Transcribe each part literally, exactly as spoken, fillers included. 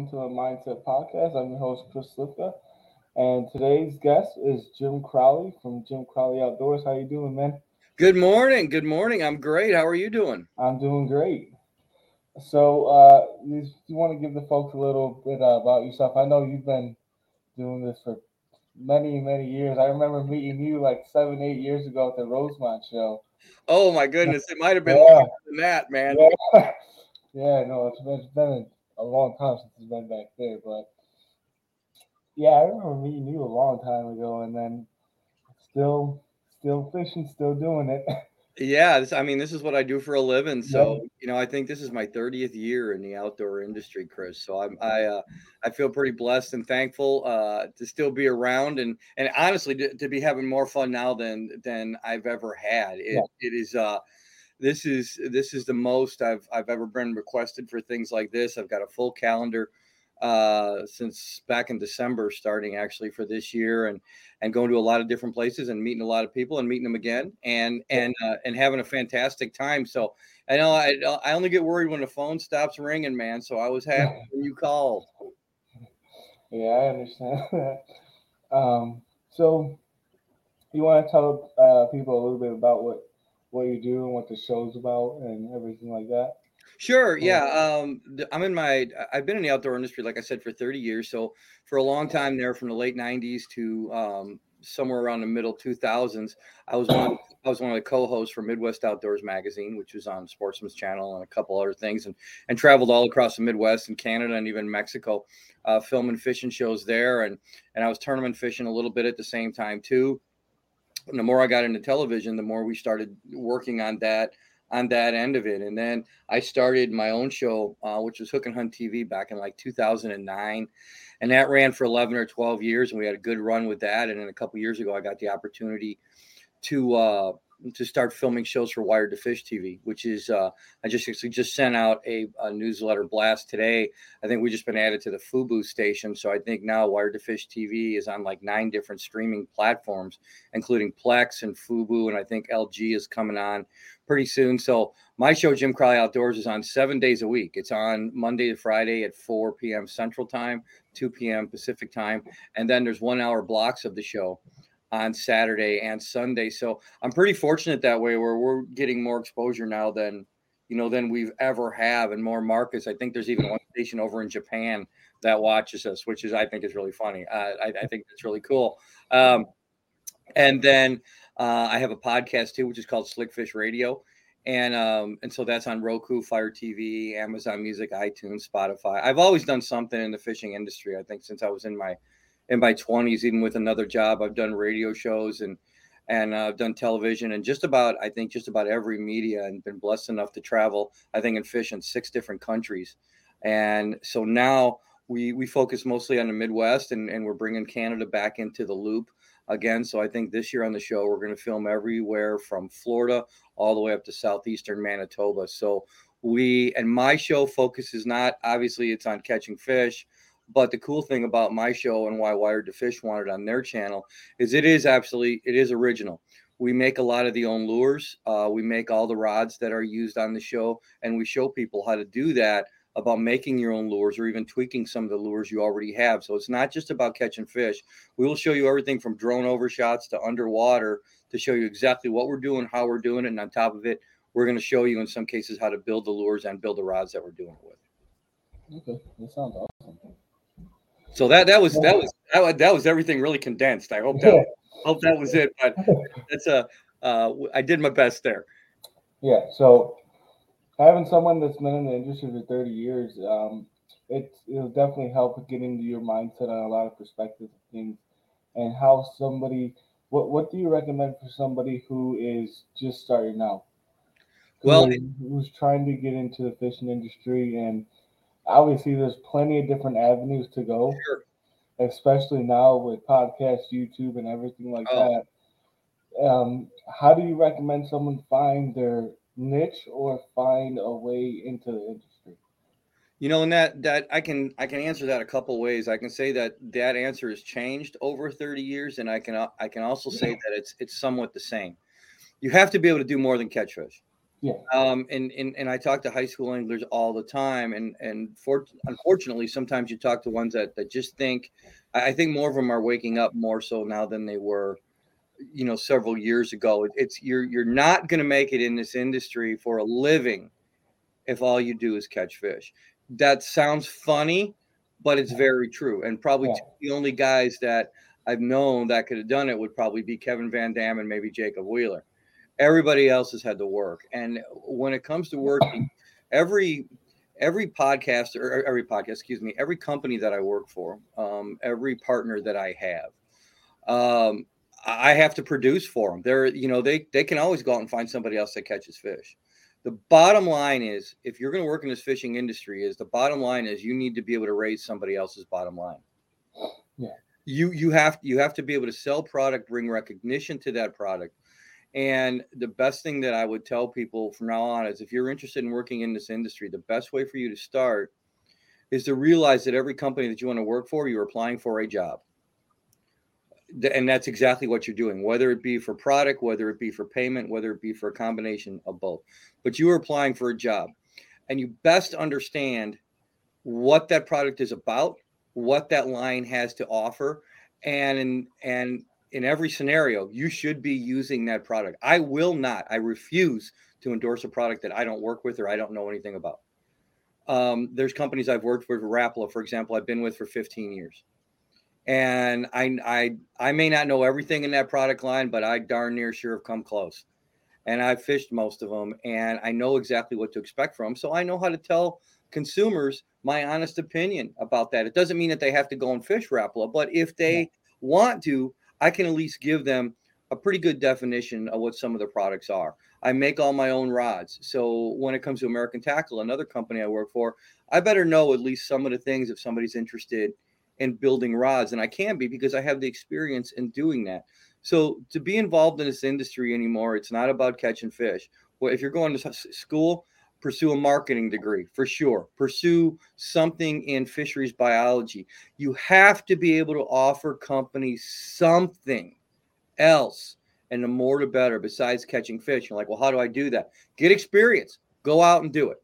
welcome to a Mindset Podcast. I'm your host, Chris Slifka, and today's guest is Jim Crowley from Jim Crowley Outdoors. How you doing, man? Good morning. Good morning. I'm great. How are you doing? I'm doing great. So, uh, you, you want to give the folks a little bit uh, about yourself? I know you've been doing this for many, many years. I remember meeting you like seven, eight years ago at the Rosemont show. Oh my goodness, it might have been Yeah, longer than that, man. yeah, yeah. No, it's been, it's been a long time since it's been back there, but yeah, I remember meeting you a long time ago, and then still, still fishing, still doing it. Yeah, this, I mean, this is what I do for a living. So, Yeah, you know, I think this is my thirtieth year in the outdoor industry, Chris. So I'm, I, uh, I feel pretty blessed and thankful uh, to still be around, and and honestly to, to be having more fun now than than I've ever had. yeah, It it is. Uh, this is this is the most I've I've ever been requested for things like this. I've got a full calendar uh since back in December, starting actually for this year, and and going to a lot of different places and meeting a lot of people and meeting them again, and and uh, and having a fantastic time. So I know I I only get worried when the phone stops ringing, man. So I was happy when you called. yeah. I understand that. Um, so you want to tell uh, people a little bit about what what you do and what the show's about and everything like that? Sure. Or- Yeah. Um, th- I'm in my, I've been in the outdoor industry, like I said, for thirty years. So for a long time there, from the late nineties to um, somewhere around the middle two thousands, I was one of, I was one of the co-hosts for Midwest Outdoors Magazine, which was on Sportsman's Channel and a couple other things, and, and traveled all across the Midwest and Canada and even Mexico, uh, filming fishing shows there. And, and I was tournament fishing a little bit at the same time too. And the more I got into television, the more we started working on that on that end of it. And then I started my own show, uh, which was Hook and Hunt T V, back in like two thousand nine, and that ran for eleven or twelve years, and we had a good run with that. And then a couple years ago, I got the opportunity to uh, to start filming shows for Wired to Fish T V, which is uh, I just actually just sent out a, a newsletter blast today. I think we just been added to the Fubo station, so I think now Wired to Fish T V is on like nine different streaming platforms, including Plex and Fubo, and I think L G is coming on pretty soon. So my show, Jim Crowley Outdoors, is on seven days a week. It's on Monday to Friday at four p.m. Central Time, two p.m. Pacific Time, and then there's one hour blocks of the show on Saturday and Sunday. So I'm pretty fortunate that way, where we're getting more exposure now than, you know, than we've ever have, in more markets. I think there's even one station over in Japan that watches us, which is, I think, is really funny. Uh, I, I think that's really cool. Um, and then uh, I have a podcast too, which is called Slickfish Radio. And um, and so that's on Roku, Fire T V, Amazon Music, iTunes, Spotify. I've always done something in the fishing industry. I think since I was in my in my twenties, even with another job, I've done radio shows, and and uh, I've done television, and just about, I think, just about every media, and been blessed enough to travel, I think, and fish in six different countries. And so now we we focus mostly on the Midwest, and, and we're bringing Canada back into the loop again. So I think this year on the show, we're going to film everywhere from Florida all the way up to southeastern Manitoba. So we, and my show focuses, not obviously it's on catching fish, but the cool thing about my show, and why Wired to Fish wanted on their channel, is it is absolutely, it is original. We make a lot of the own lures. Uh, we make all the rods that are used on the show, and we show people how to do that, about making your own lures, or even tweaking some of the lures you already have. So it's not just about catching fish. We will show you everything from drone overshots to underwater, to show you exactly what we're doing, how we're doing it. And on top of it, we're going to show you in some cases how to build the lures and build the rods that we're doing it with. Okay, that sounds awesome. So that that was that was that, that was everything really condensed. I hope that Yeah, hope that was it. But that's a uh, I did my best there. yeah. So having someone that's been in the industry for thirty years, um, it it'll definitely help get into your mindset on a lot of perspectives of things and how somebody. What what do you recommend for somebody who is just starting out, Well, who who's trying to get into the fishing industry? And obviously, there's plenty of different avenues to go, sure. especially now with podcasts, YouTube, and everything like Oh, that. Um, how do you recommend someone find their niche or find a way into the industry? you know, and that that I can I can answer that a couple ways. I can say that that answer has changed over thirty years, and I can I can also say that it's it's somewhat the same. You have to be able to do more than catch fish. Yeah. Um, and, and, and I talk to high school anglers all the time. And, and for, unfortunately, sometimes you talk to ones that, that just think, I think more of them are waking up more so now than they were, you know, several years ago. It's you're, you're not going to make it in this industry for a living if all you do is catch fish. That sounds funny, but it's very true. And probably Yeah. the only guys that I've known that could have done it would probably be Kevin Van Dam and maybe Jacob Wheeler. Everybody else has had to work. And when it comes to working, every every podcast or every podcast, excuse me, every company that I work for, um, every partner that I have, um, I have to produce for them. They're, you know, they they can always go out and find somebody else that catches fish. The bottom line is, if you're going to work in this fishing industry, is the bottom line is you need to be able to raise somebody else's bottom line. Yeah. You you have you have to be able to sell product, bring recognition to that product. And the best thing that I would tell people from now on is if you're interested in working in this industry, the best way for you to start is to realize that every company that you want to work for, you're applying for a job. And that's exactly what you're doing, whether it be for product, whether it be for payment, whether it be for a combination of both. But you are applying for a job, and you best understand what that product is about, what that line has to offer, and in, and in every scenario, you should be using that product. I will not, I refuse to endorse a product that I don't work with or I don't know anything about. Um, there's companies I've worked with, Rapala, for example, I've been with for fifteen years. And I, I, I may not know everything in that product line, but I darn near sure have come close. And I've fished most of them, and I know exactly what to expect from them. So I know how to tell consumers my honest opinion about that. It doesn't mean that they have to go and fish Rapala, but if they yeah. want to, I can at least give them a pretty good definition of what some of the products are. I make all my own rods. So when it comes to American Tackle, another company I work for, I better know at least some of the things if somebody's interested in building rods. And I can be because I have the experience in doing that. So to be involved in this industry anymore, it's not about catching fish. Well, if you're going to school, pursue a marketing degree for sure. Pursue something in fisheries biology. You have to be able to offer companies something else, and the more the better, besides catching fish. You're like, well, how do I do that? Get experience. Go out and do it.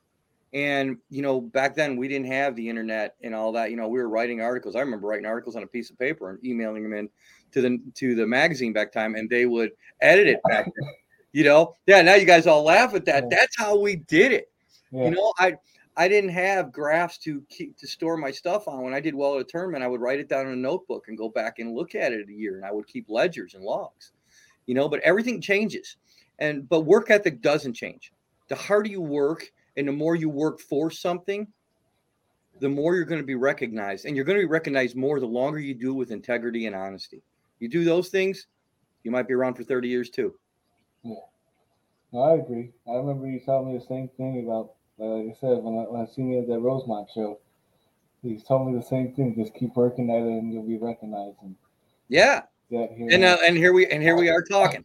And, you know, back then we didn't have the internet and all that. You know, we were writing articles. I remember writing articles on a piece of paper and emailing them in to the to the magazine back time, and they would edit it back then. You know, yeah. Now you guys all laugh at that. Yeah. That's how we did it. Yeah. You know, I I didn't have graphs to keep to store my stuff on. When I did well at a tournament, I would write it down in a notebook and go back and look at it a year, and I would keep ledgers and logs. You know, but everything changes, and but work ethic doesn't change. The harder you work, and the more you work for something, the more you're going to be recognized. And you're going to be recognized more the longer you do it with integrity and honesty. You do those things, you might be around for thirty years too. Yeah. No, I agree. I remember you telling me the same thing about, like I said, when I, when I seen you at that Rosemont show. He told me the same thing. Just keep working at it and you'll be recognized. And yeah. That here and uh, and here we and here we are talking.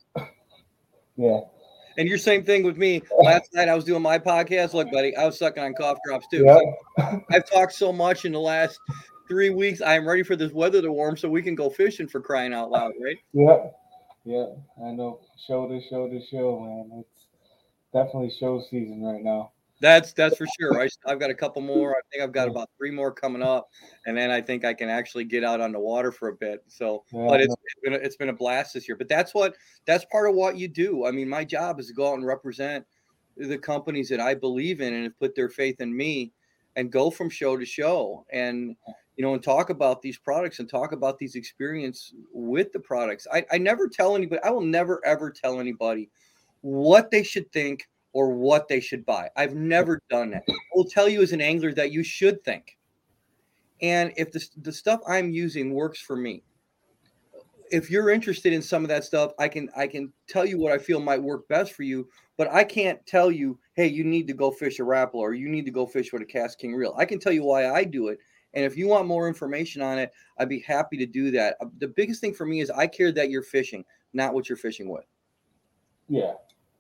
Yeah. And your same thing with me. Last night I was doing my podcast. Look, buddy, I was sucking on cough drops too. Yep. So I've talked so much in the last three weeks. I am ready for this weather to warm so we can go fishing, for crying out loud, right? Yep. Yep. I know. Show to show to show, man. It's definitely show season right now. That's that's for sure. I, I've got a couple more. I think I've got about three more coming up, and then I think I can actually get out on the water for a bit. So, yeah, but it's, it's been a, it's been a blast this year. But that's what that's part of what you do. I mean, my job is to go out and represent the companies that I believe in and have put their faith in me, and go from show to show, and you know, and talk about these products and talk about these experience with the products. I, I never tell anybody. I will never ever tell anybody what they should think or what they should buy. I've never done that. I will tell you as an angler that you should think. And if the, the stuff I'm using works for me, if you're interested in some of that stuff, I can I can tell you what I feel might work best for you, but I can't tell you, hey, you need to go fish a Rapala or you need to go fish with a KastKing reel. I can tell you why I do it. And if you want more information on it, I'd be happy to do that. The biggest thing for me is I care that you're fishing, not what you're fishing with. Yeah.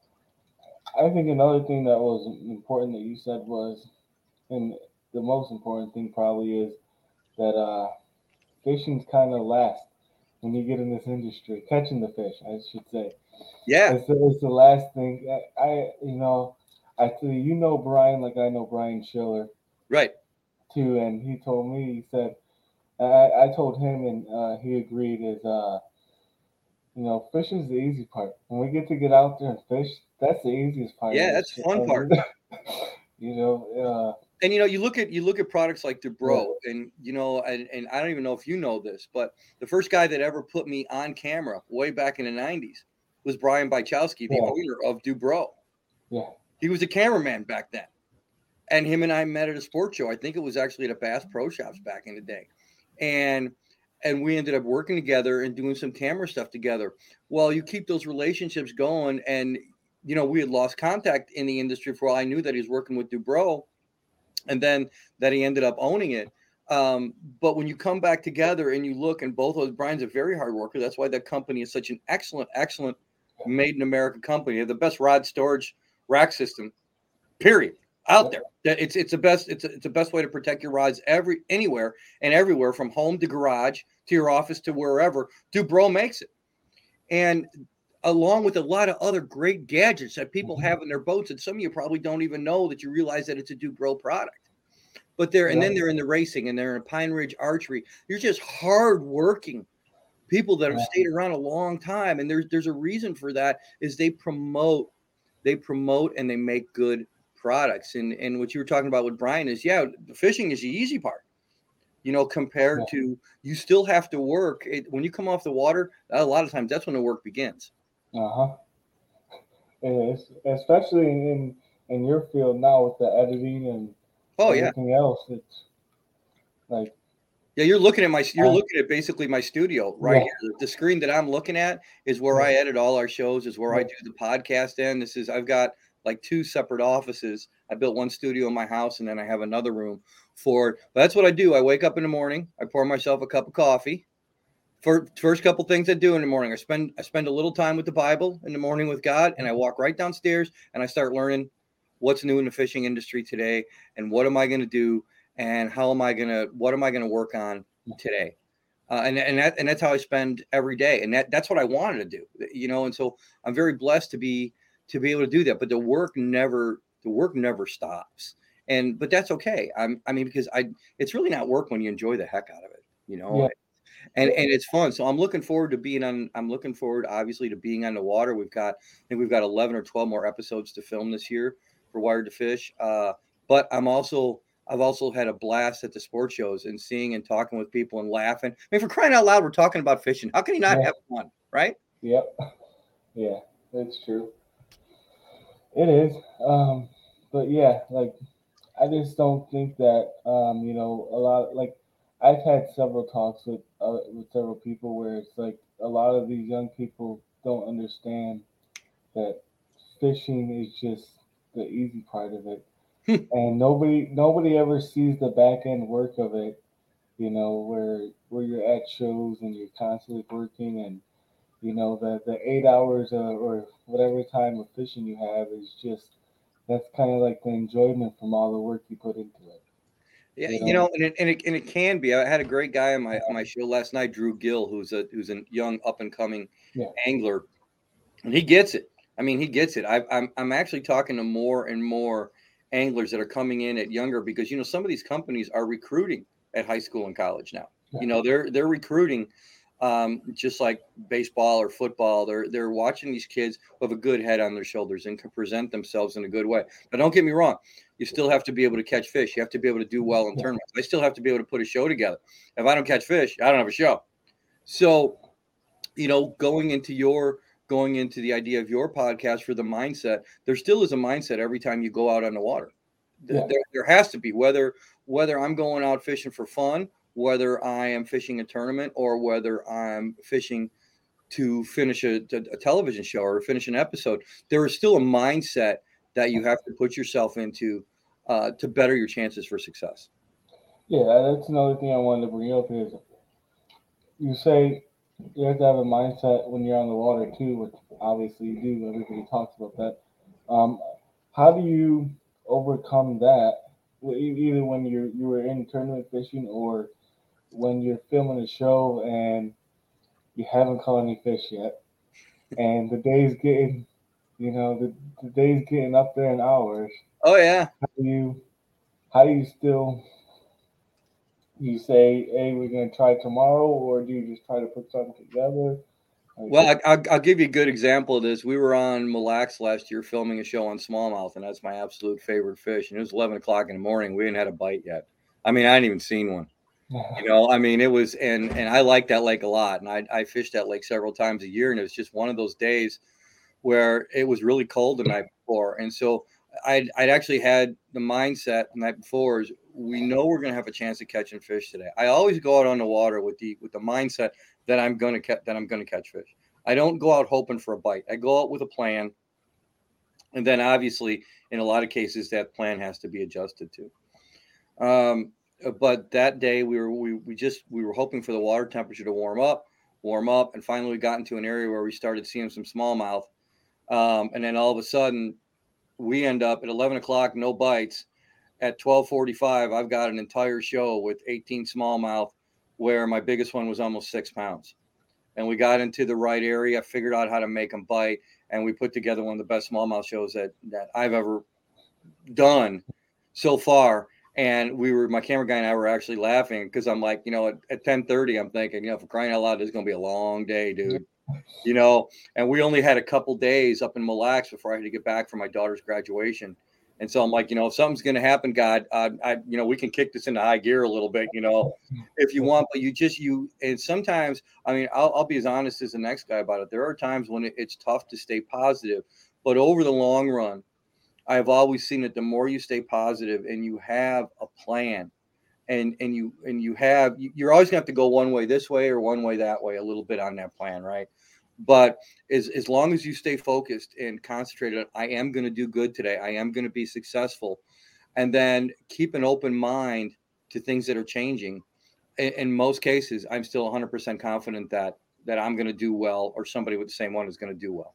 I think another thing that was important that you said was, and the most important thing probably is that uh, fishing's kind of last. when you get in this industry, catching the fish, I should say. Yeah, It's the, it's the last thing. I, I you know, I tell you, you know Brian like I know Brian Schiller right. too, and he told me, he said, I, I told him, and uh, he agreed. Is uh, you know, fishing's the easy part. When we get to get out there and fish, that's the easiest part of Yeah, this that's the shit. fun part. You know, uh, And you know, you look at you look at products like yeah, Dubro, and you know, and, and I don't even know if you know this, but the first guy that ever put me on camera way back in the nineties was Brian Byczowski, the yeah, owner of Dubro. yeah, He was a cameraman back then. And him and I met at a sports show. I think it was actually at a Bass Pro Shops back in the day. And and we ended up working together and doing some camera stuff together. Well, you keep those relationships going, and you know, we had lost contact in the industry for all I knew that he was working with Dubro, and then that he ended up owning it. Um, but when you come back together and you look, and both of those, Brian's a very hard worker. That's why that company is such an excellent, excellent made in America company. They have the best rod storage rack system, period, out there. It's it's the best. It's a, it's the best way to protect your rods every anywhere and everywhere, from home to garage to your office to wherever. Dubro makes it, and along with a lot of other great gadgets that people mhm, have in their boats, and some of you probably don't even know that you realize that it's a Dubro product. But they're and yeah, then they're in the racing, and they're in Pine Ridge Archery. You're just hardworking people that have yeah, stayed around a long time, and there's there's a reason for that. Is they promote, they promote, and they make good products. And and what you were talking about with Brian is, yeah, the fishing is the easy part. You know, yeah. compared to, you still have to work it, when you come off the water. A lot of times, that's when the work begins. Uh huh. It is, especially in in your field now with the editing and Oh yeah, everything else. It's like, yeah. You're looking at my, you're I, looking at basically my studio right yeah, here. The screen that I'm looking at is where yeah, I edit all our shows. Is where I yeah, do the podcast in. This is, I've got like two separate offices. I built one studio in my house, and then I have another room for. But that's what I do. I wake up in the morning. I pour myself a cup of coffee. For first couple things I do in the morning, I spend I spend a little time with the Bible in the morning with God, and I walk right downstairs and I start learning what's new in the fishing industry today, and what am I going to do, and how am I going to what am I going to work on today, uh, and and that and that's how I spend every day, and that that's what I wanted to do, you know, and so I'm very blessed to be to be able to do that. But the work never the work never stops, and but that's okay. I'm I mean because I it's really not work when you enjoy the heck out of it, you know, yeah, and and it's fun. So I'm looking forward to being on. I'm looking forward, obviously, to being on the water. We've got, I think we've got eleven or twelve more episodes to film this year for Wired to Fish. Uh, but I'm also, I've also had a blast at the sports shows and seeing and talking with people and laughing. I mean, for crying out loud, we're talking about fishing. How can you not yeah, have fun, right? yep, yeah. That's true. It is. Um, but yeah, like I just don't think that um, you know, a lot like I've had several talks with uh, with several people where it's like a lot of these young people don't understand that fishing is just the easy part of it, and nobody nobody ever sees the back end work of it. You know, where where you're at shows and you're constantly working, and you know the the eight hours uh, or whatever time of fishing you have is just that's kind of like the enjoyment from all the work you put into it. Yeah, You you know, know, and it, and it and it can be. I had a great guy on my on my show last night, Drew Gill, who's a who's a young up and coming yeah, angler, and he gets it. I mean, he gets it. I, I'm I'm actually talking to more and more anglers that are coming in at younger, because you know some of these companies are recruiting at high school and college now. yeah, You know, they're they're recruiting, um, just like baseball or football. They're they're watching these kids who have a good head on their shoulders and can present themselves in a good way. Now, don't get me wrong. You still have to be able to catch fish. You have to be able to do well in yeah, tournaments. I still have to be able to put a show together. If I don't catch fish, I don't have a show. So, you know, going into your going into the idea of your podcast for the mindset, there still is a mindset every time you go out on the water. There, yeah, there has to be, whether whether I'm going out fishing for fun, whether I am fishing a tournament, or whether I'm fishing to finish a, a television show or finish an episode. There is still a mindset that you have to put yourself into, uh, to better your chances for success. yeah. That's another thing I wanted to bring up is you say you have to have a mindset when you're on the water too, which obviously you do. Everybody talks about that. Um, how do you overcome that? e- Either when you're you were in tournament fishing or when you're filming a show and you haven't caught any fish yet, and the day's getting, you know, the, the day's getting up there in hours. Oh yeah. How do you, how do you still, you say, hey, we're gonna try tomorrow, or do you just try to put something together? Like, Well, I, I'll, I'll give you a good example of this. We were on Mille Lacs last year filming a show on smallmouth, and that's my absolute favorite fish. And it was eleven o'clock in the morning. We hadn't had a bite yet. I mean, I hadn't even seen one. You know, I mean, it was, and and I like that lake a lot, and I I fished that lake several times a year, and it was just one of those days where it was really cold the night before, and so I'd I'd actually had the mindset the night before is we know we're going to have a chance of catching fish today. I always go out on the water with the with the mindset that I'm going to catch that I'm going to catch fish. I don't go out hoping for a bite. I go out with a plan, and then obviously in a lot of cases that plan has to be adjusted to. Um, but that day we were we we just we were hoping for the water temperature to warm up, warm up, and finally we got into an area where we started seeing some smallmouth. Um, and then all of a sudden, we end up at eleven o'clock, no bites. At twelve forty-five, I've got an entire show with eighteen smallmouth, where my biggest one was almost six pounds. And we got into the right area, figured out how to make them bite, and we put together one of the best smallmouth shows that that I've ever done so far. And we were, my camera guy and I were actually laughing because I'm like, you know, at, at ten thirty, I'm thinking, you know, for crying out loud, this is going to be a long day, dude. You know, and we only had a couple days up in Mille Lacs before I had to get back for my daughter's graduation. And so I'm like, you know, if something's going to happen, God, uh, I, you know, we can kick this into high gear a little bit, you know, if you want, but you just, you, and sometimes, I mean, I'll, I'll be as honest as the next guy about it. There are times when it, it's tough to stay positive, but over the long run, I've always seen that the more you stay positive and you have a plan, and and you and you have, you're always going to have to go one way this way or one way that way a little bit on that plan, right? But as as long as you stay focused and concentrated, I am going to do good today. I am going to be successful, and then keep an open mind to things that are changing. In, in most cases, I'm still one hundred percent confident that that I'm going to do well, or somebody with the same one is going to do well.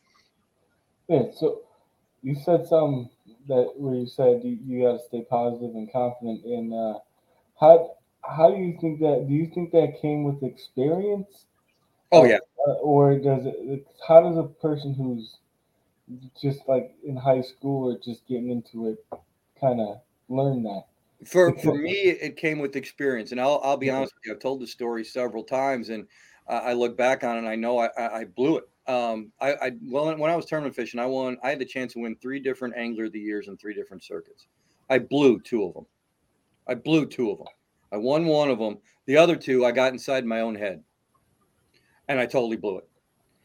yeah. So you said something that where you said you, you got to stay positive and confident. In uh, how how do you think that? Do you think that came with experience, Oh uh, yeah. uh, or does it? How does a person who's just like in high school or just getting into it kind of learn that? For for Because me, it came with experience, and I'll I'll be yeah, honest with you. I've told the story several times, and uh, I look back on it, and I know I, I, I blew it. Um, I, I well, when I was tournament fishing, I won. I had the chance to win three different Angler of the Years in three different circuits. I blew two of them. I blew two of them. I won one of them. The other two, I got inside my own head, and I totally blew it.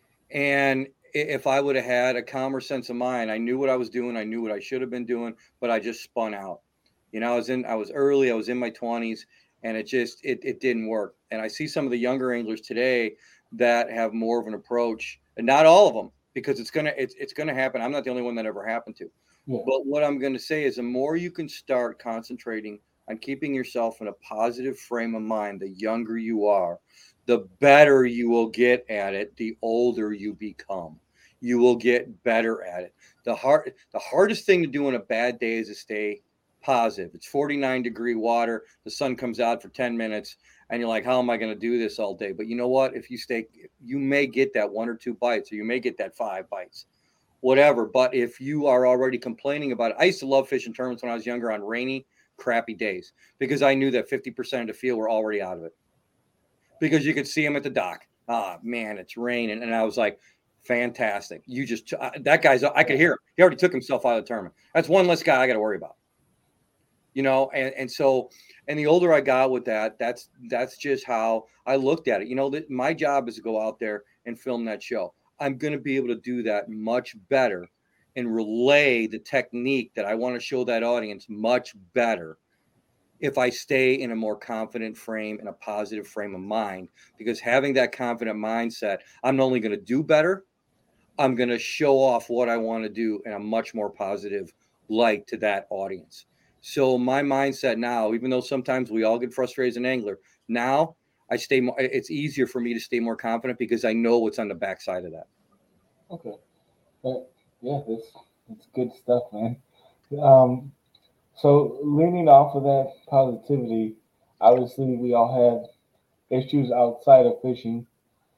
And if I would have had a calmer sense of mind, I knew what I was doing. I knew what I should have been doing, but I just spun out. You know, I was in, I was early, I was in my twenties, and it just, it, it didn't work. And I see some of the younger anglers today that have more of an approach, and not all of them, because it's gonna, it's, it's gonna happen. I'm not the only one that ever happened to. yeah, But what I'm going to say is, the more you can start concentrating on keeping yourself in a positive frame of mind, the younger you are, the better you will get at it. The older you become, you will get better at it. The hard, the hardest thing to do on a bad day is to stay positive. It's forty-nine degree water. The sun comes out for ten minutes, and you're like, how am I going to do this all day? But you know what? If you stay, you may get that one or two bites, or you may get that five bites, whatever. But if you are already complaining about it, I used to love fishing tournaments when I was younger on rainy, crappy days, because I knew that fifty percent of the field were already out of it, because you could see them at the dock. Ah, oh, man, it's raining. And I was like, fantastic. You just, uh, that guy's, I could hear him. He already took himself out of the tournament. That's one less guy I got to worry about. You know, and, and so, and the older I got with that, that's, that's just how I looked at it. You know, that my job is to go out there and film that show. I'm going to be able to do that much better and relay the technique that I want to show that audience much better if I stay in a more confident frame and a positive frame of mind. Because having that confident mindset, I'm not only going to do better, I'm going to show off what I want to do in a much more positive light to that audience. So my mindset now, even though sometimes we all get frustrated as an angler, now I stay more, it's easier for me to stay more confident because I know what's on the backside of that. okay, but yeah, that's that's good stuff, man. Um, so leaning off of that positivity, obviously we all have issues outside of fishing.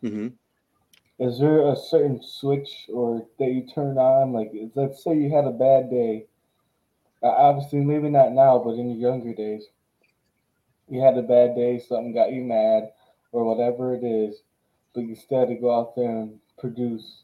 Mm-hmm. Is there a certain switch or that you turn on? Like, is- let's say you had a bad day. Uh, obviously, maybe not now, but in your younger days, you had a bad day, something got you mad, or whatever it is, but you still had to go out there and produce.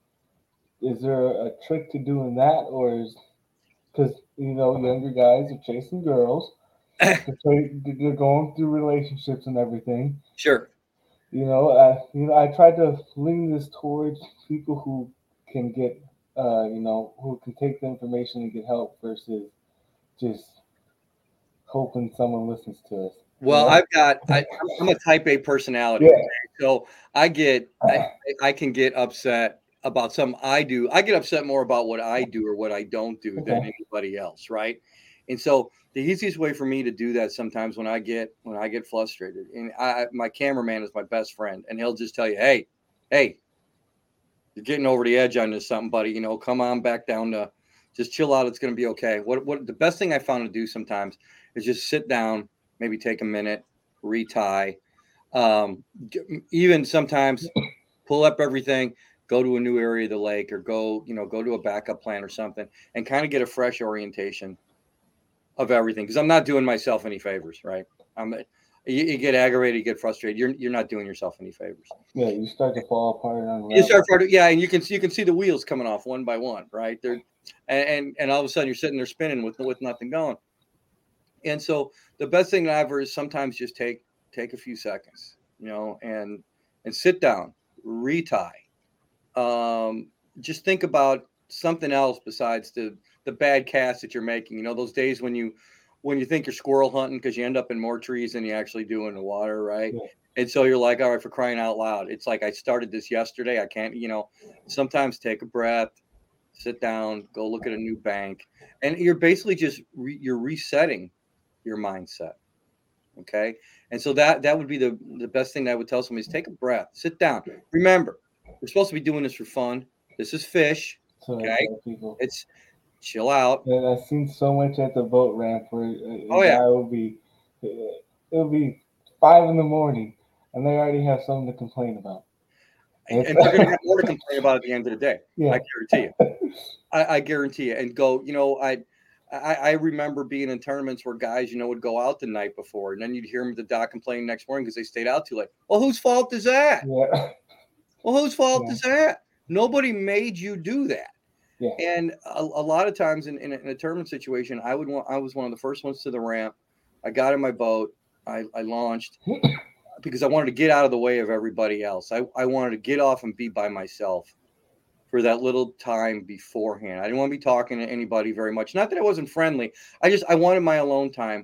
Is there a trick to doing that, or is because you know younger guys are chasing girls, they're they're going through relationships and everything. Sure. You know, uh, you know, I try to lean this towards people who can get, uh, you know, who can take the information and get help versus just hoping someone listens to us. You Well, know? I've got I, I'm a type A personality, Yeah. okay? So I get I, I can get upset about something I do. I get upset more about what I do or what I don't do than Okay. anybody else, right? And so the easiest way for me to do that sometimes when I get when I get frustrated, and I my cameraman is my best friend, and he'll just tell you, hey, hey, you're getting over the edge on this something, buddy. You know, come on back down to just chill out. It's gonna be okay. What what the best thing I found to do sometimes is just sit down, maybe take a minute, retie. Um, even sometimes pull up everything, go to a new area of the lake, or go, you know, go to a backup plan or something, and kind of get a fresh orientation of everything. Because I'm not doing myself any favors, right? I'm you, you get aggravated, you get frustrated. You're you're not doing yourself any favors. Yeah, you start to fall apart and You unravel. start part yeah, and you can you can see the wheels coming off one by one, right? They're and and, and all of a sudden you're sitting there spinning with with nothing going. And so the best thing ever is sometimes just take take a few seconds, you know, and and sit down, retie. Um, just think about something else besides the the bad cast that you're making. You know, those days when you when you think you're squirrel hunting because you end up in more trees than you actually do in the water, right? Yeah. And so you're like, all right, for crying out loud. It's like I started this yesterday. I can't, you know, sometimes take a breath, sit down, go look at a new bank. And you're basically just re, you're resetting your mindset. Okay. And so that that would be the the best thing that I would tell somebody is take a breath, sit down. Remember, we're supposed to be doing this for fun. This is fish. So I Okay. tell people. It's chill out. And I've seen so much at the boat ramp where a, a Oh yeah. guy will be, it'll be five in the morning, and they already have something to complain about. And, It's, and they're gonna have more to complain about at the end of the day. yeah. I guarantee you. I, I guarantee you. And go, you know, I I, I remember being in tournaments where guys, you know, would go out the night before, and then you'd hear them at the dock complaining next morning because they stayed out too late. Well, whose fault is that? Yeah. Well, whose fault Yeah. is that? Nobody made you do that. Yeah. And a, a lot of times in, in, a, in a tournament situation, I would want, I was one of the first ones to the ramp. I got in my boat. I, I launched because I wanted to get out of the way of everybody else. I, I wanted to get off and be by myself for that little time beforehand. I didn't want to be talking to anybody very much. Not that I wasn't friendly. I just, I wanted my alone time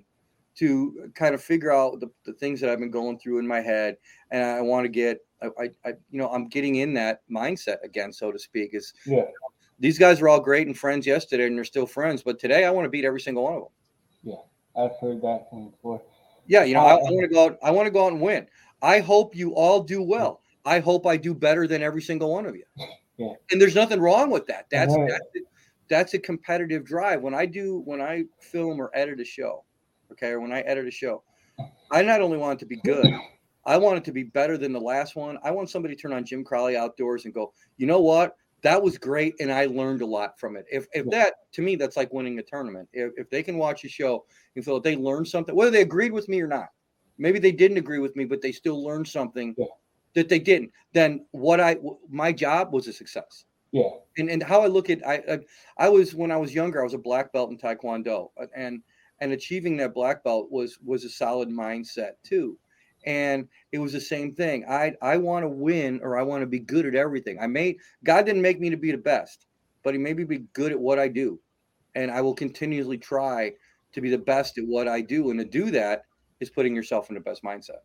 to kind of figure out the, the things that I've been going through in my head. And I want to get, I, I, I, you know, I'm getting in that mindset again, so to speak. Is Yeah. these guys were all great and friends yesterday, and they're still friends. But today, I want to beat every single one of them. Yeah, I've heard that from before. Yeah, you know, I, I want to go out. I want to go out and win. I hope you all do well. I hope I do better than every single one of you. Yeah. And there's nothing wrong with that. That's Right. that's, that's a competitive drive. When I do, when I film or edit a show, okay, or when I edit a show, I not only want it to be good, I want it to be better than the last one. I want somebody to turn on Jim Crowley Outdoors and go, you know what? That was great, and I learned a lot from it. If if Yeah. that, to me, that's like winning a tournament. If, if they can watch a show and feel that they learned something, whether they agreed with me or not, maybe they didn't agree with me, but they still learned something Yeah. that they didn't, then what I my job was a success. Yeah. And and how I look at I, I I was when I was younger, I was a black belt in Taekwondo, and and achieving that black belt was was a solid mindset too. And it was the same thing. I I want to win, or I want to be good at everything. I made God didn't make me to be the best, but He made me be good at what I do, and I will continually try to be the best at what I do. And to do that is putting yourself in the best mindset.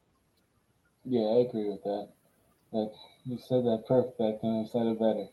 Yeah, I agree with that. That you said that perfect. I couldn't have said it better.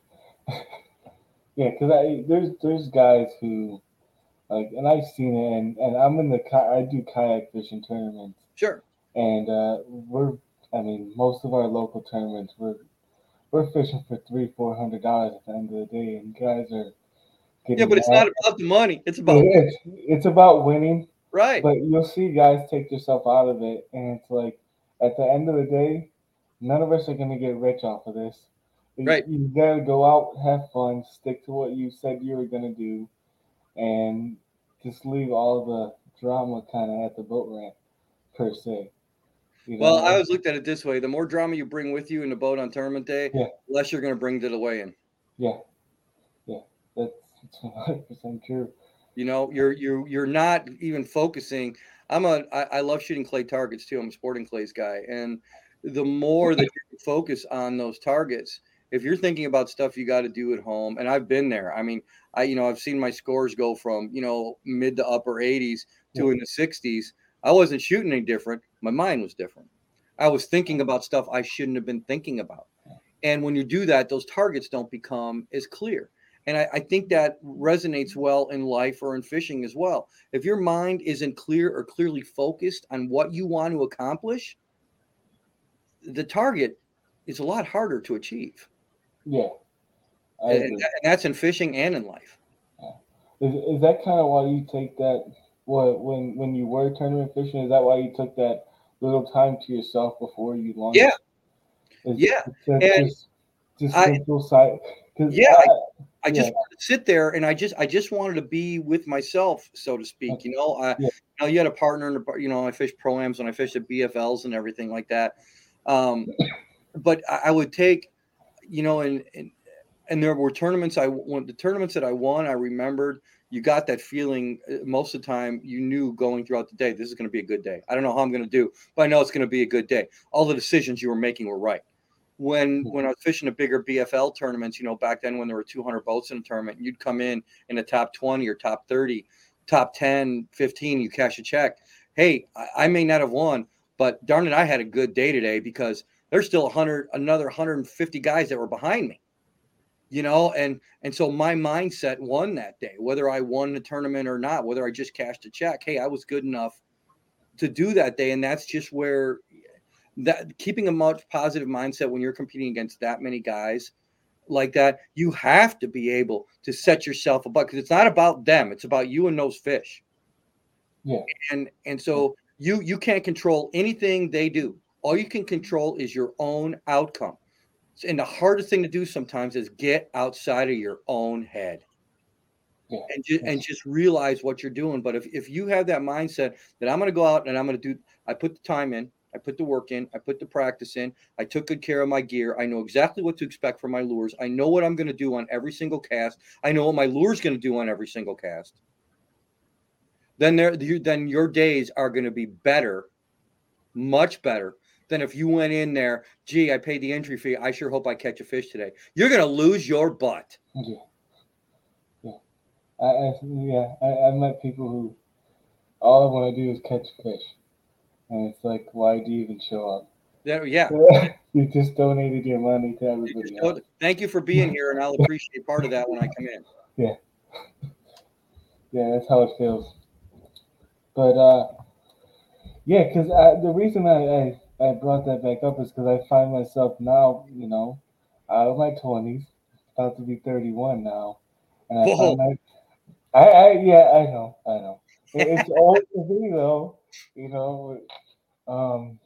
Yeah, because I there's there's guys who like, and I've seen it, and, and I'm in the ki- I do kayak fishing tournaments, Sure. and uh, we're I mean most of our local tournaments we're we're fishing for three four hundred dollars at the end of the day, and guys are Yeah, getting but it's mad. not about the money. It's It about is. It's about winning, right. but you'll see guys take themselves out of it, and it's like at the end of the day, None of us are going to get rich off of this. You, Right. you got to go out, have fun, stick to what you said you were going to do, and just leave all the drama kind of at the boat ramp, per se. You Well, I know? always looked at it this way: the more drama you bring with you in the boat on tournament day, Yeah, the less you're going to bring to the weigh-in. yeah, yeah. That's, that's one hundred percent true. You know, you're you're you're not even focusing. I'm a I, I love shooting clay targets too. I'm a sporting clays guy, and the more that you focus on those targets, if you're thinking about stuff you got to do at home, and I've been there. I mean, I you know I've seen my scores go from you know mid to upper eighties Yeah, to in the sixties. I wasn't shooting any different. My mind was different. I was thinking about stuff I shouldn't have been thinking about. And when you do that, those targets don't become as clear. And I, I think that resonates well in life or in fishing as well. If your mind isn't clear or clearly focused on what you want to accomplish, the target is a lot harder to achieve. yeah, I And, agree. and that's in fishing and in life. Yeah. Is, is that kind of why you take that? What when when you were tournament fishing? Is that why you took that little time to yourself before you Yeah. launched? Is Yeah. just And just just I, simple side? Because yeah, I, I I yeah just wanted to sit there and I just, I just wanted to be with myself, so to speak. okay You know, I, you yeah know, you had a partner in the, you know, I fished pro-ams and I fished at B F Ls and everything like that. Um, but I, I would take, you know, and, and and there were tournaments I won. The tournaments that I won, I remembered. You got that feeling uh, most of the time. You knew going throughout the day, this is going to be a good day. I don't know how I'm going to do, but I know it's going to be a good day. All the decisions you were making were right. When yeah when I was fishing the bigger B F L tournaments, you know, back then when there were two hundred boats in a tournament, you'd come in in the top twenty or top thirty, top ten, fifteen, you cash a check. Hey, I, I may not have won, but darn it, I had a good day today because there's still a hundred, another one hundred fifty guys that were behind me, you know, and and so my mindset won that day, whether I won the tournament or not, whether I just cashed a check. Hey, I was good enough to do that day, and that's just where that keeping a much positive mindset when you're competing against that many guys like that, you have to be able to set yourself apart because it's not about them, it's about you and those fish. yeah And and yeah so you you can't control anything they do. All you can control is your own outcome. And the hardest thing to do sometimes is get outside of your own head yeah and just yeah and just realize what you're doing. But if, if you have that mindset that I'm going to go out and I'm going to do, I put the time in, I put the work in, I put the practice in, I took good care of my gear. I know exactly what to expect from my lures. I know what I'm going to do on every single cast. I know what my lure's going to do on every single cast. Then there, then your days are going to be better, much better than if you went in there. Gee, I paid the entry fee. I sure hope I catch a fish today. You're going to lose your butt. yeah yeah. I, I yeah I, I met people who all I want to do is catch fish, and it's like, why do you even show up? There, yeah. You just donated your money to You just everybody else. told, thank you for being here, and I'll appreciate part of that when I come in. Yeah, yeah, that's how it feels. But uh, yeah, because the reason I, I I brought that back up is because I find myself now, you know, out of my twenties, about to be thirty-one now, and I Whoa. find my I, I yeah I know I know it, it's old to me though, you know. Um,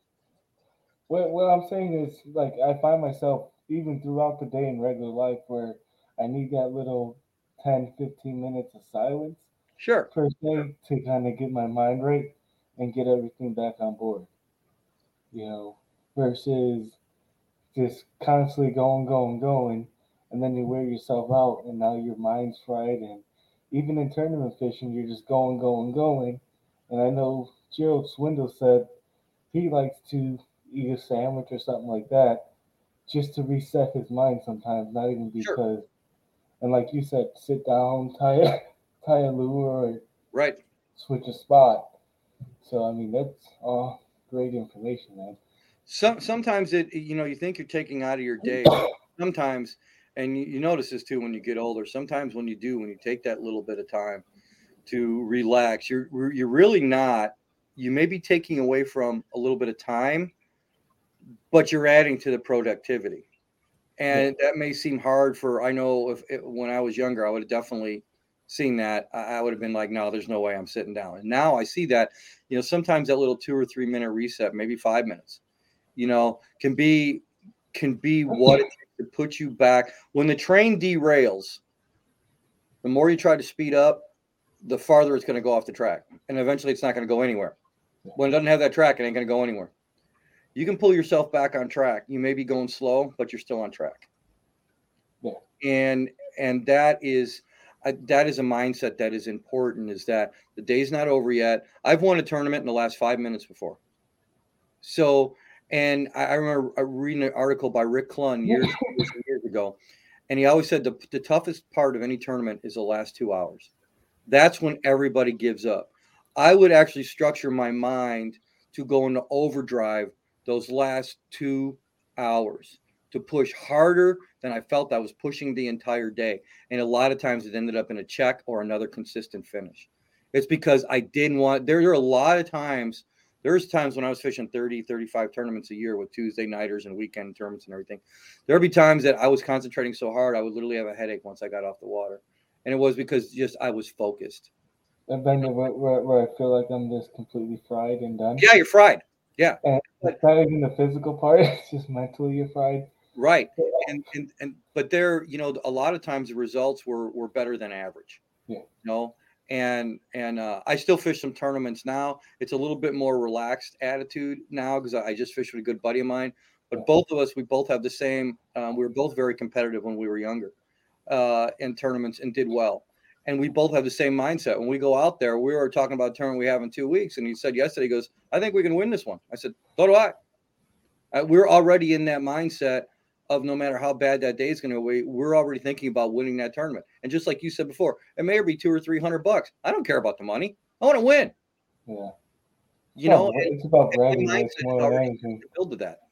what what I'm saying is like I find myself even throughout the day in regular life where I need that little ten fifteen minutes of silence Sure. per se to kind of get my mind right and get everything back on board, you know, versus just constantly going, going, going, and then you wear yourself out and now your mind's fried. And even in tournament fishing, you're just going, going, going. And I know Gerald Swindle said he likes to eat a sandwich or something like that just to reset his mind sometimes, not even Sure. because, and like you said, sit down, tie, tie a lure, or Right. switch a spot. So, I mean, that's all great information, man. Some sometimes it you know you think you're taking out of your day, but sometimes, and you, you notice this too when you get older. Sometimes when you do, when you take that little bit of time to relax, you're you're really not. You may be taking away from a little bit of time, but you're adding to the productivity. Yeah, And that may seem hard for, I know if it, when I was younger, I would have definitely seen that. I, I would have been like, no, there's no way I'm sitting down. And now I see that, you know, sometimes that little two or three minute reset, maybe five minutes, you know, can be can be what it takes to put you back. When the train derails, the more you try to speed up, the farther it's going to go off the track. And eventually it's not going to go anywhere. When it doesn't have that track, it ain't going to go anywhere. You can pull yourself back on track. You may be going slow, but you're still on track. Yeah. And and that is uh, that is a mindset that is important, is that the day's not over yet. I've won a tournament in the last five minutes before. So, and I, I remember reading an article by Rick Clunn years, years, years ago, and he always said the, the toughest part of any tournament is the last two hours. That's when everybody gives up. I would actually structure my mind to go into overdrive those last two hours to push harder than I felt I was pushing the entire day. And a lot of times it ended up in a check or another consistent finish. It's because I didn't want, there, there are a lot of times, there's times when I was fishing thirty, thirty-five tournaments a year with Tuesday nighters and weekend tournaments and everything. There would be times that I was concentrating so hard, I would literally have a headache once I got off the water. And it was because just I was focused. And then where, where, where I feel like I'm just completely fried and done. Yeah, you're fried. Yeah. And it's not even the physical part, it's just mentally you're fried. Right. And and and but there, you know, a lot of times the results were were better than average. Yeah. You know, and and uh, I still fish some tournaments now. It's a little bit more relaxed attitude now because I just fished with a good buddy of mine. But Yeah. both of us, we both have the same. Um, we were both very competitive when we were younger uh, in tournaments and did well. And we both have the same mindset. When we go out there, we were talking about a tournament we have in two weeks. And he said yesterday, he goes, I think we can win this one. I said, so do I. Uh, we're already in that mindset of no matter how bad that day is going to be, we're already thinking about winning that tournament. And just like you said before, it may be two or three hundred bucks. I don't care about the money. I want to win. Yeah. You know, it's about bragging my rights mindset more is than already anything. build to that.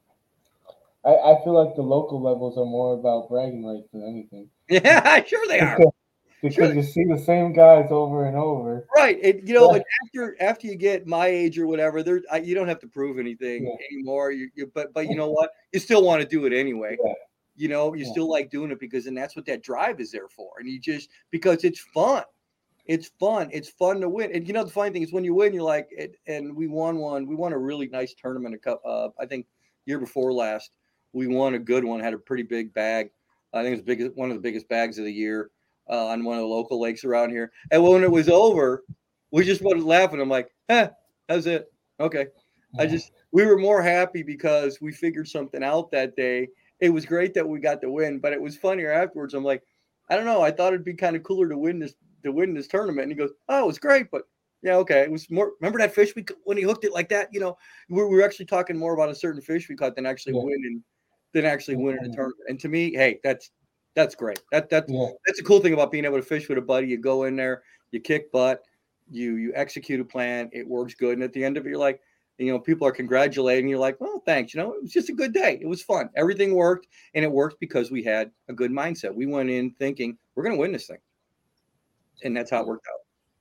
I, I feel like the local levels are more about bragging rights than anything. Yeah, sure they are. Because, because Sure. you see the same guys over and over. Right. It, you know, Yeah. and after after you get my age or whatever, there I, you don't have to prove anything Yeah. anymore. You, you but but you know what? You still want to do it anyway. Yeah. You know, you Yeah. still like doing it because and that's what that drive is there for. And you just because it's fun. It's fun. It's fun to win. And you know the funny thing is when you win, you're like, it, and we won one. We won a really nice tournament. A couple, uh, I think year before last, we won a good one. Had a pretty big bag. I think it was big, one of the biggest bags of the year uh, on one of the local lakes around here. And when it was over, we just wanted laughing. I'm like, eh, that's it. Okay. I just we were more happy because we figured something out that day. It was great that we got the win, but it was funnier afterwards. I'm like, I don't know. I thought it'd be kind of cooler to win this to win this tournament. And he goes, oh, it was great, but yeah, okay. It was more. Remember that fish we when he hooked it like that? You know, we were actually talking more about a certain fish we caught than actually Yeah. winning than actually winning a Mhm. tournament. And to me, hey, that's that's great. That that's Yeah. that's a cool thing about being able to fish with a buddy. You go in there, you kick butt, you you execute a plan, it works good, and at the end of it, you're like, you know, people are congratulating you. Like, well, thanks. You know, it was just a good day. It was fun. Everything worked, and it worked because we had a good mindset. We went in thinking we're going to win this thing, and that's how it worked out.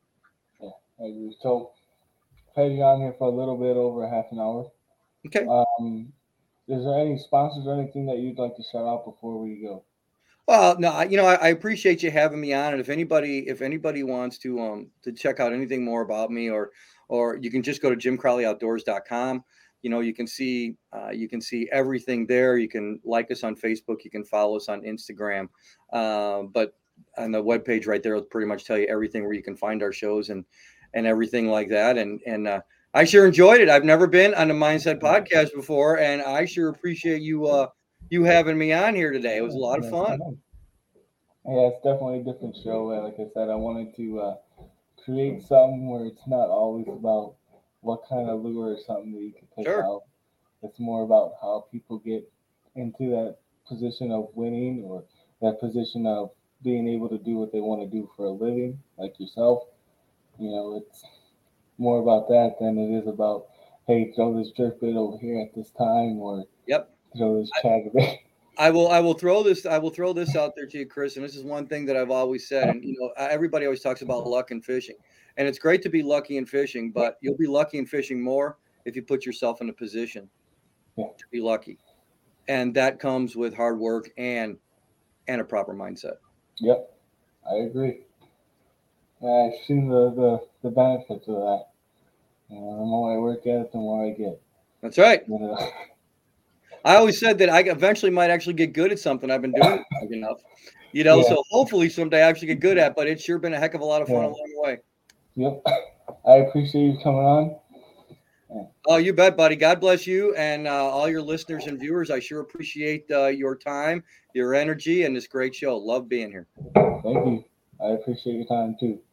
I agree. So, heading on here for a little bit over half an hour. Okay. Um, is there any sponsors or anything that you'd like to shout out before we go? Well, no, I- you know, I, I appreciate you having me on. And if anybody, if anybody wants to um to check out anything more about me, or or you can just go to jim crowley outdoors dot com. You know, you can see uh, you can see everything there. You can like us on Facebook. You can follow us on Instagram. Uh, but on the webpage right there, it'll pretty much tell you everything where you can find our shows and and everything like that. And and uh, I sure enjoyed it. I've never been on the Mindset Podcast before, and I sure appreciate you uh, you having me on here today. It was a lot of fun. Yeah, it's definitely a different show. Like I said, I wanted to uh, create something where it's not always about what kind of lure or something that you can pick Sure. out. It's more about how people get into that position of winning or that position of being able to do what they want to do for a living, like yourself. You know, it's more about that than it is about, hey, throw this jerk bait over here at this time or Yep. throw this chatterbait. I will. I will throw this. I will throw this out there to you, Chris. And this is one thing that I've always said. And you know, everybody always talks about luck in fishing, and it's great to be lucky in fishing. But you'll be lucky in fishing more if you put yourself in a position Yeah. to be lucky, and that comes with hard work and and a proper mindset. Yep, I agree. I've seen the, the, the benefits of that. You know, the more I work at it, the more I get. That's right. You know? I always said that I eventually might actually get good at something I've been doing long enough, you know. Yeah. So hopefully someday I actually get good at. But it's sure been a heck of a lot of fun Yeah. along the way. Yep. I appreciate you coming on. Oh, you bet, buddy. God bless you and uh, all your listeners and viewers. I sure appreciate uh, your time, your energy, and this great show. Love being here. Thank you. I appreciate your time too.